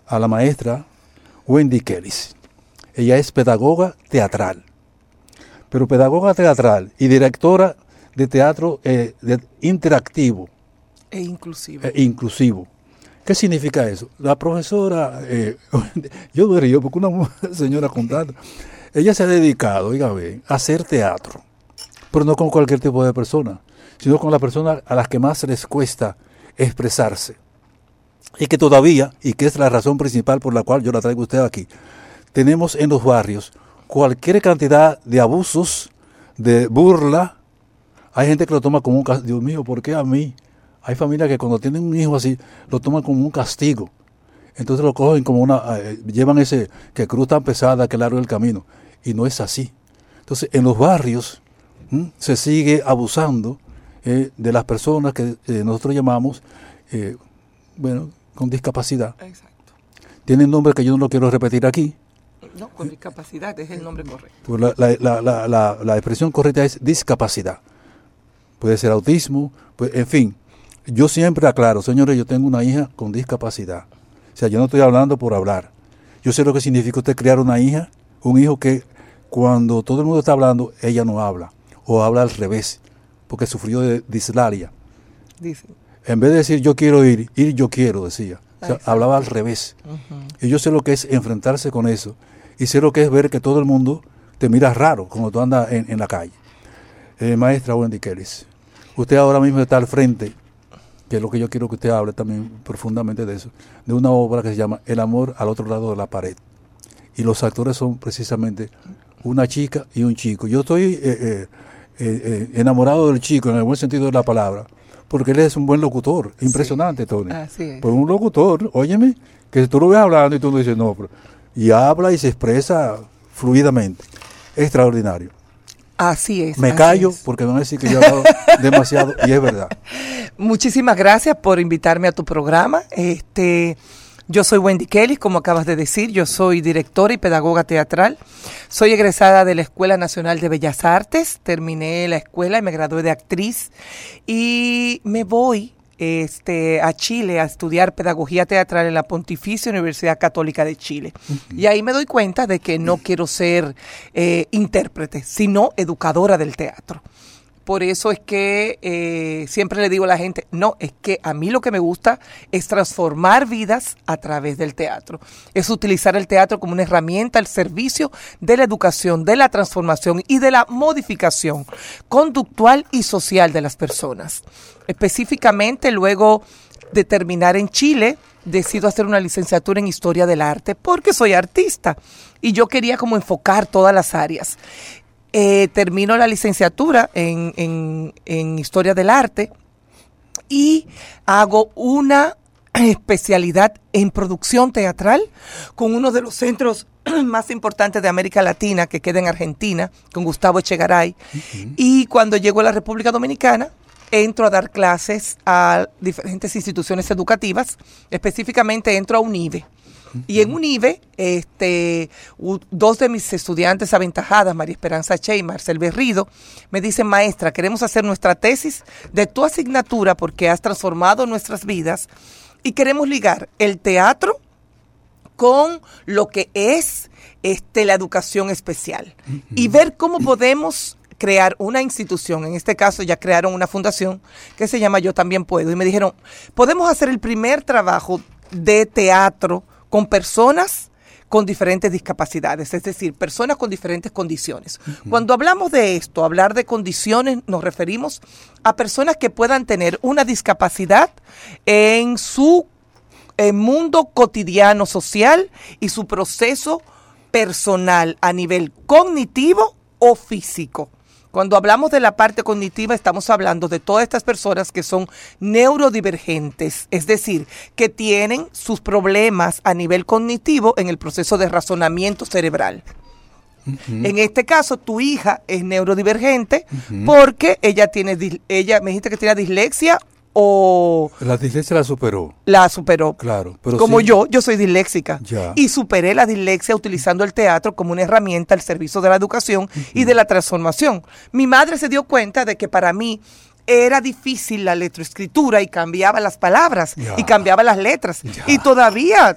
a la maestra Wendy Kelly. Ella es pedagoga teatral, pero pedagoga teatral y directora de teatro interactivo e inclusivo. ¿Qué significa eso? La profesora, yo me río porque una señora contando, ella se ha dedicado, oiga bien, a hacer teatro, pero no con cualquier tipo de persona, sino con las personas a las que más les cuesta expresarse. Y que todavía, y que es la razón principal por la cual yo la traigo a usted aquí, tenemos en los barrios cualquier cantidad de abusos, de burla. Hay gente que lo toma como un castigo. Dios mío, ¿por qué a mí? Hay familias que cuando tienen un hijo así, lo toman como un castigo. Entonces lo cogen como llevan ese, que cruz tan pesada que largo el camino. Y no es así. Entonces, en los barrios se sigue abusando de las personas que nosotros llamamos, con discapacidad. Exacto. Tiene un nombre que yo no lo quiero repetir aquí. No, con discapacidad es el nombre correcto. Pues la expresión correcta es discapacidad. Puede ser autismo, pues, en fin. Yo siempre aclaro, señores, yo tengo una hija con discapacidad. O sea, yo no estoy hablando por hablar. Yo sé lo que significa usted criar una hija, un hijo que cuando todo el mundo está hablando, ella no habla. O habla al revés, porque sufrió de dislalia. Dice. En vez de decir yo quiero ir yo quiero, decía. O sea, hablaba al revés. Uh-huh. Y yo sé lo que es enfrentarse con eso. Y sé lo que es ver que todo el mundo te mira raro cuando tú andas en la calle. Maestra Wendy Kelly, usted ahora mismo está al frente, que es lo que yo quiero que usted hable también profundamente de eso, de una obra que se llama El amor al otro lado de la pared. Y los actores son precisamente una chica y un chico. Yo estoy enamorado del chico en el buen sentido de la palabra, porque él es un buen locutor, impresionante, Tony. Así es. Por un locutor, óyeme, que tú lo ves hablando y tú no dices no, y habla y se expresa fluidamente. Extraordinario. Así es. Me callo porque van a decir que yo he hablado demasiado y es verdad. Muchísimas gracias por invitarme a tu programa. Yo soy Wendy Kelly, como acabas de decir, yo soy directora y pedagoga teatral. Soy egresada de la Escuela Nacional de Bellas Artes, terminé la escuela y me gradué de actriz y me voy a Chile a estudiar pedagogía teatral en la Pontificia Universidad Católica de Chile. Uh-huh. Y ahí me doy cuenta de que no quiero ser intérprete, sino educadora del teatro. Por eso es que siempre le digo a la gente, no, es que a mí lo que me gusta es transformar vidas a través del teatro. Es utilizar el teatro como una herramienta al servicio de la educación, de la transformación y de la modificación conductual y social de las personas. Específicamente, luego de terminar en Chile, decido hacer una licenciatura en Historia del Arte porque soy artista y yo quería como enfocar todas las áreas. Termino la licenciatura en Historia del Arte y hago una especialidad en producción teatral con uno de los centros más importantes de América Latina que queda en Argentina, con Gustavo Echegaray. Uh-huh. Y cuando llego a la República Dominicana, entro a dar clases a diferentes instituciones educativas, específicamente entro a UNIBE. Y en UNIBE, dos de mis estudiantes aventajadas, María Esperanza Che y Marcel Berrido, me dicen, maestra, queremos hacer nuestra tesis de tu asignatura porque has transformado nuestras vidas y queremos ligar el teatro con lo que es la educación especial y ver cómo podemos crear una institución. En este caso ya crearon una fundación que se llama Yo También Puedo y me dijeron, podemos hacer el primer trabajo de teatro con personas con diferentes discapacidades, es decir, personas con diferentes condiciones. Uh-huh. Cuando hablamos de esto, hablar de condiciones, nos referimos a personas que puedan tener una discapacidad en su mundo cotidiano social y su proceso personal a nivel cognitivo o físico. Cuando hablamos de la parte cognitiva, estamos hablando de todas estas personas que son neurodivergentes, es decir, que tienen sus problemas a nivel cognitivo en el proceso de razonamiento cerebral. Uh-huh. En este caso, tu hija es neurodivergente porque ella me dijiste que tiene dislexia o... La dislexia la superó. La superó. Claro. Pero como sí, yo soy disléxica. Ya. Y superé la dislexia utilizando el teatro como una herramienta al servicio de la educación y de la transformación. Mi madre se dio cuenta de que para mí era difícil la letroescritura y cambiaba las palabras y cambiaba las letras. Y todavía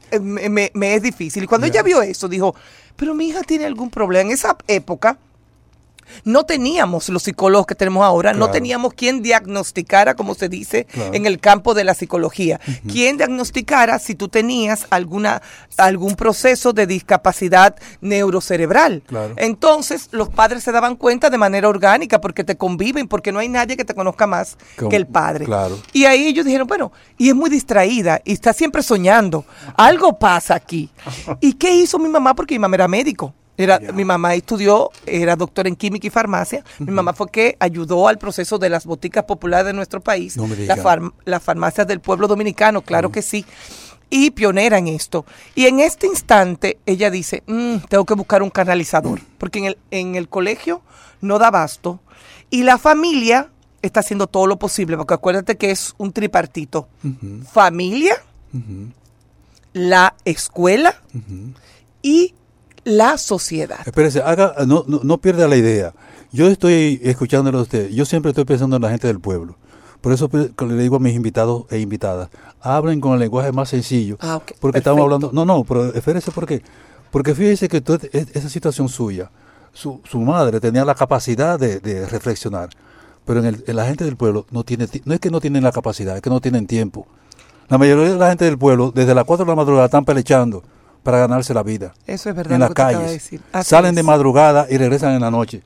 me es difícil. Y cuando ella vio eso, dijo, pero mi hija tiene algún problema. En esa época no teníamos los psicólogos que tenemos ahora, no teníamos quien diagnosticara, como se dice en el campo de la psicología, quien diagnosticara si tú tenías algún proceso de discapacidad neurocerebral. Entonces los padres se daban cuenta de manera orgánica porque te conviven, porque no hay nadie que te conozca más que el padre. Y ahí ellos dijeron, bueno, y es muy distraída y está siempre soñando, algo pasa aquí. ¿Y qué hizo mi mamá? Porque mi mamá era médico. Mi mamá estudió, era doctora en química y farmacia. Mi mamá fue que ayudó al proceso de las boticas populares de nuestro país, las farmacias del pueblo dominicano, claro que sí, y pionera en esto. Y en este instante ella dice, tengo que buscar un canalizador, porque en el colegio no da abasto, y la familia está haciendo todo lo posible, porque acuérdate que es un tripartito. Familia, la escuela y la sociedad. Espérese, no pierda la idea. Yo estoy escuchándolo a usted. Yo siempre estoy pensando en la gente del pueblo. Por eso le digo a mis invitados e invitadas, hablen con el lenguaje más sencillo. Porque estamos hablando... No, pero espérese, ¿por qué? Porque fíjese que esa situación suya, su madre tenía la capacidad de reflexionar, pero en la gente del pueblo no es que no tienen la capacidad, es que no tienen tiempo. La mayoría de la gente del pueblo, desde las 4 de la madrugada, están pelechando para ganarse la vida. Eso es verdad. En las calles. Salen de madrugada y regresan en la noche.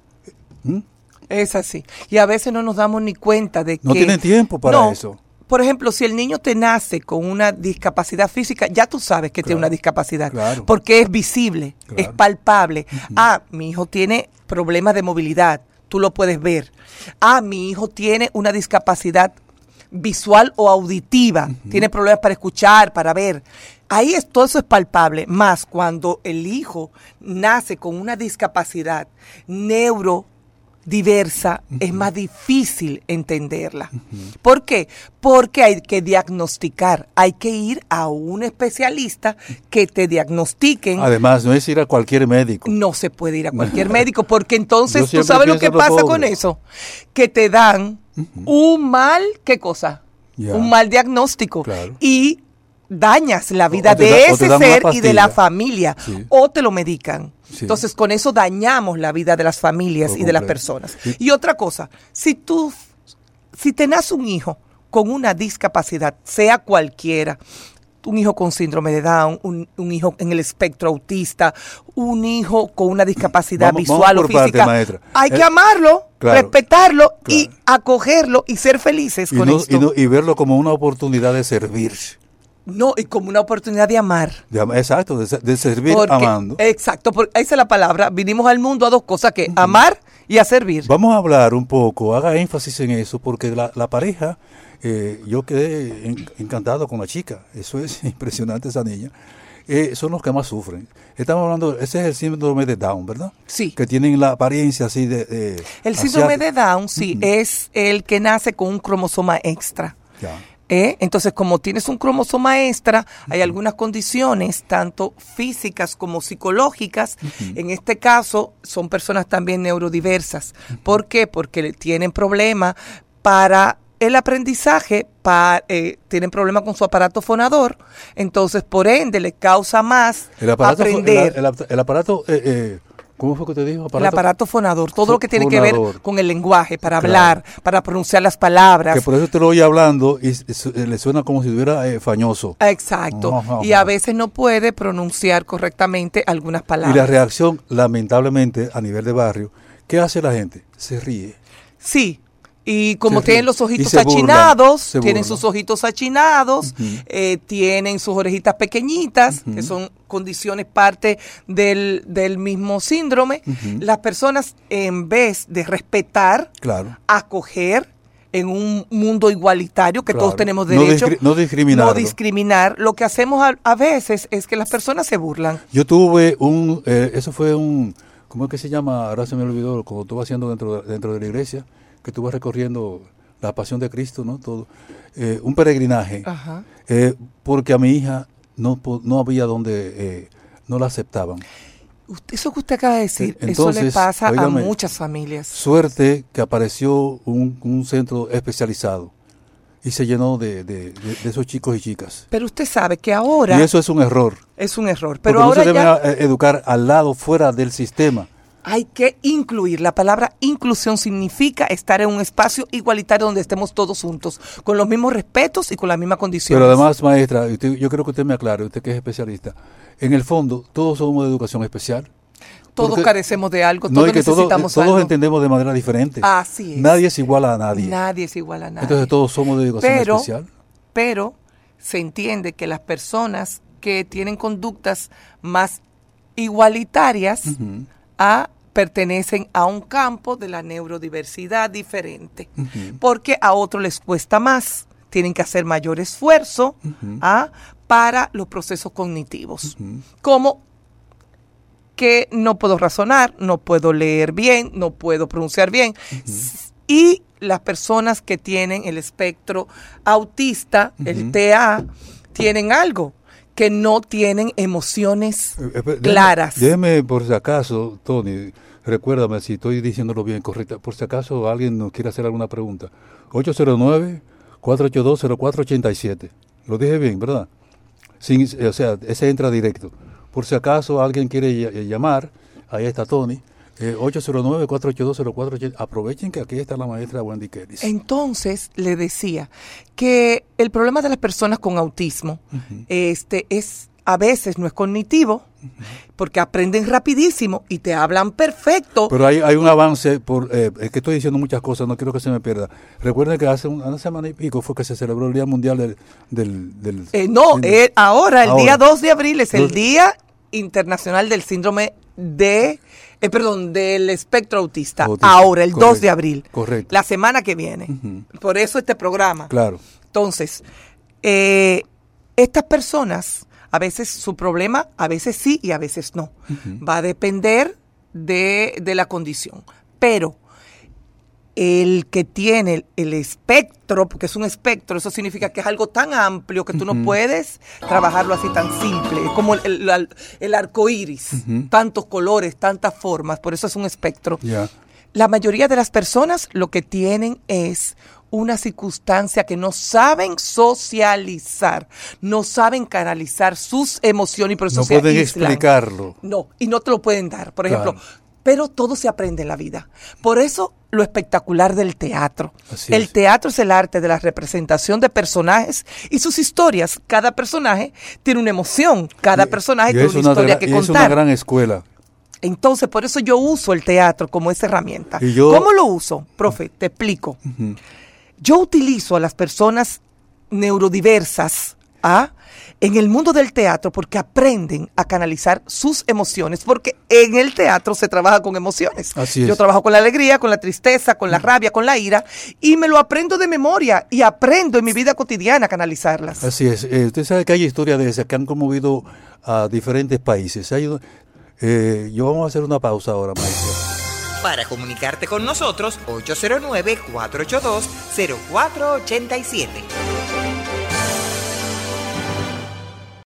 Es así. Y a veces no nos damos ni cuenta de que... No tienen tiempo para eso. Por ejemplo, si el niño te nace con una discapacidad física, ya tú sabes que tiene una discapacidad. Porque es visible, es palpable. Mi hijo tiene problemas de movilidad. Tú lo puedes ver. Mi hijo tiene una discapacidad visual o auditiva, tiene problemas para escuchar, para ver. Ahí todo eso es palpable, más cuando el hijo nace con una discapacidad neurodiversa, es más difícil entenderla. ¿Por qué? Porque hay que diagnosticar, hay que ir a un especialista que te diagnostiquen. Además, no es ir a cualquier médico. No se puede ir a cualquier médico, porque entonces tú sabes lo que pasa con eso, que te dan un mal, ¿qué cosa? Un mal diagnóstico. Y dañas la vida de ese ser y de la familia, o te lo medican. Entonces, con eso dañamos la vida de las familias y de las personas. Y otra cosa, si te nace un hijo con una discapacidad, sea cualquiera, un hijo con síndrome de Down, un hijo en el espectro autista, un hijo con una discapacidad visual o física, hay que amarlo, respetarlo y acogerlo y ser felices con esto. Y verlo como una oportunidad de servir. No, y como una oportunidad de amar. Exacto, de servir amando. Exacto, esa es la palabra. Vinimos al mundo a dos cosas, que amar y a servir. Vamos a hablar un poco, haga énfasis en eso, porque la pareja, yo quedé encantado con la chica. Eso es impresionante, esa niña. Son los que más sufren. Estamos hablando, ese es el síndrome de Down, ¿verdad? Sí. Que tienen la apariencia así de el síndrome de Down, sí, es el que nace con un cromosoma extra. Entonces, como tienes un cromosoma extra, hay algunas condiciones, tanto físicas como psicológicas. En este caso, son personas también neurodiversas. ¿Por qué? Porque tienen problemas para el aprendizaje, tienen problemas con su aparato fonador. Entonces, por ende, les causa más aprender. El aparato... ¿Cómo fue que te dijo? El aparato fonador, todo lo que tiene que ver con el lenguaje, para hablar, para pronunciar las palabras. Que por eso te lo oye hablando y le suena como si estuviera fañoso. Exacto. Y a veces no puede pronunciar correctamente algunas palabras. Y la reacción, lamentablemente, a nivel de barrio, ¿qué hace la gente? Se ríe. Sí. Y como tienen los ojitos achinados, tienen sus ojitos achinados, tienen sus orejitas pequeñitas, que son condiciones parte del mismo síndrome, las personas, en vez de respetar, acoger en un mundo igualitario, que todos tenemos derecho, no discriminar, lo que hacemos a veces es que las personas se burlan. Yo tuve eso fue ¿cómo es que se llama? Ahora se me olvidó, como estuve haciendo dentro de la iglesia, que estuve recorriendo la pasión de Cristo, ¿no? Todo. Un peregrinaje, porque a mi hija no había donde, no la aceptaban. Eso que usted acaba de decir, entonces, eso le pasa a muchas familias. Suerte que apareció un centro especializado. y se llenó de esos chicos y chicas. Pero usted sabe que ahora... Y eso es un error. Es un error. Pero porque ahora no se debe educar al lado, fuera del sistema. Hay que incluir. La palabra inclusión significa estar en un espacio igualitario donde estemos todos juntos, con los mismos respetos y con las mismas condiciones. Pero además, maestra, yo creo que usted me aclare, usted que es especialista, en el fondo, todos somos de educación especial. Todos carecemos de algo, todos necesitamos algo. Todos entendemos de manera diferente. Así es. Nadie es igual a nadie. Nadie es igual a nadie. Entonces todos somos de educación especial. Pero se entiende que las personas que tienen conductas más igualitarias pertenecen a un campo de la neurodiversidad diferente, porque a otros les cuesta más, tienen que hacer mayor esfuerzo para los procesos cognitivos, como que no puedo razonar, no puedo leer bien, no puedo pronunciar bien, y las personas que tienen el espectro autista, el TEA, tienen algo, que no tienen emociones claras. Déjeme, por si acaso, Tony, recuérdame si estoy diciéndolo bien, correcta, por si acaso alguien nos quiere hacer alguna pregunta. 809-482-0487. Lo dije bien, ¿verdad? O sea, ese entra directo. Por si acaso alguien quiere llamar, ahí está Tony. 809-482-0487. Aprovechen que aquí está la maestra Wendy Kelly. Entonces, le decía que el problema de las personas con autismo es a veces no es cognitivo, porque aprenden rapidísimo y te hablan perfecto. Pero hay un avance, es que estoy diciendo muchas cosas, no quiero que se me pierda. Recuerden que hace una semana y pico fue que se celebró el Día Mundial ahora, el día 2 de abril es el Día Internacional del Síndrome del espectro autista. Ahora, el 2 de abril. Correcto. La semana que viene. Por eso este programa. Claro. Entonces, estas personas, a veces su problema, a veces sí y a veces no. Va a depender de la condición. Pero el que tiene el espectro, porque es un espectro, eso significa que es algo tan amplio que tú no puedes trabajarlo así tan simple. Es como el arco iris, tantos colores, tantas formas, por eso es un espectro. Yeah. La mayoría de las personas lo que tienen es una circunstancia que no saben socializar, no saben canalizar sus emociones y por eso se pueden aíslan. Explicarlo. No, y no te lo pueden dar. Por ejemplo, pero todo se aprende en la vida. Por eso lo espectacular del teatro. El teatro es el arte de la representación de personajes y sus historias. Cada personaje tiene una emoción, cada personaje tiene una historia que contar. Es una gran escuela. Entonces, por eso yo uso el teatro como esa herramienta. ¿Cómo lo uso? Profe, te explico. Yo utilizo a las personas neurodiversas en el mundo del teatro porque aprenden a canalizar sus emociones, porque en el teatro se trabaja con emociones. Yo trabajo con la alegría, con la tristeza, con la rabia, con la ira, y me lo aprendo de memoria y aprendo en mi vida cotidiana a canalizarlas. Así es. Usted sabe que hay historias de esas que han conmovido a diferentes países. Yo vamos a hacer una pausa ahora, maestra. Para comunicarte con nosotros, 809-482-0487.